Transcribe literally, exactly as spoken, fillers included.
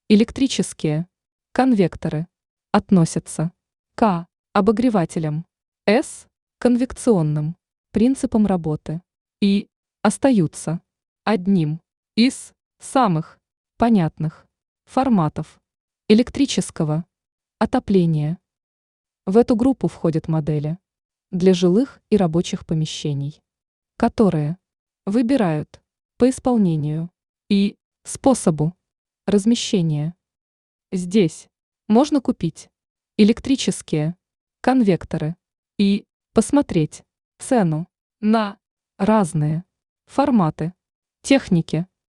Электрические конвекторы относятся к обогревателям, С – конвекционным принципам работы и остаются одним из самых понятных форматов электрического отопления. В эту группу входят модели для жилых и рабочих помещений, которые выбирают по исполнению и способу размещения. Здесь можно купить электрические конвекторы и посмотреть цену на разные форматы техники.